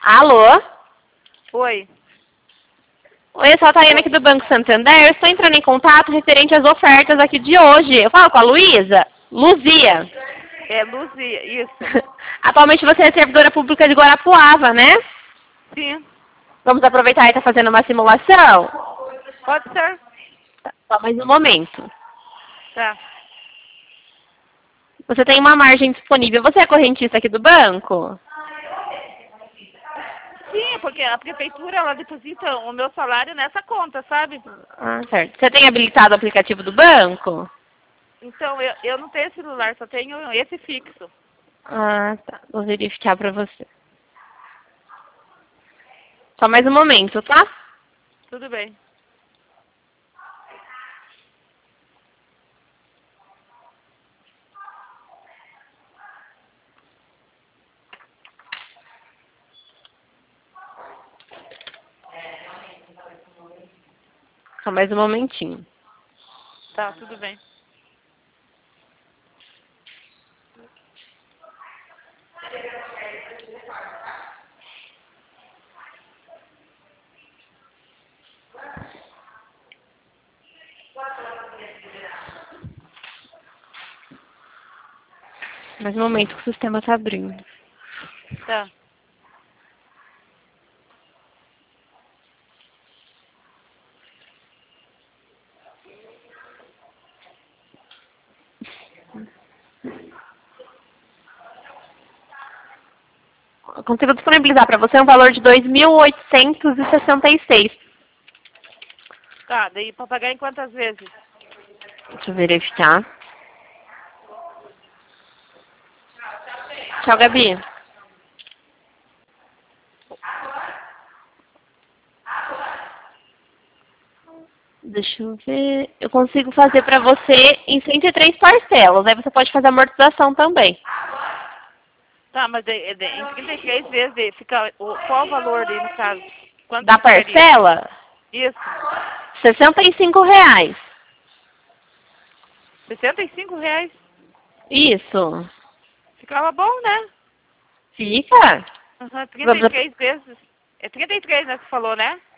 Alô? Oi. Oi, eu sou a Tayana aqui do Banco Santander. Eu estou entrando em contato referente às ofertas aqui de hoje. Eu falo com a Luísa? Luzia. É Luzia, isso. Atualmente você é servidora pública de Guarapuava, né? Sim. Vamos aproveitar e estar fazendo uma simulação? Pode ser? Tá, só mais um momento. Tá. Você tem uma margem disponível. Você é correntista aqui do banco? Sim, porque a prefeitura, ela deposita o meu salário nessa conta, sabe? Ah, certo. Você tem habilitado o aplicativo do banco? Então, eu não tenho celular, só tenho esse fixo. Ah, tá. Vou verificar pra você. Só mais um momento, tá? Tudo bem. Só mais um momentinho. Tá, tudo bem. Mais um momento que o sistema está abrindo. Tá. Eu consigo disponibilizar para você um valor de 2.866. Tá, daí pra pagar em quantas vezes? Deixa eu verificar. Tchau, Gabi. Deixa eu ver. Eu consigo fazer para você em 103 parcelas. Aí você pode fazer amortização também. Tá, mas em 33 vezes fica qual o valor daí no caso? Quanto Da que ficaria? parcela, Isso. R$ 65. R$ 65? Isso. Ficava bom, né? Fica. Uhum, Vamos 33 vezes. É 33, né, que você falou, né?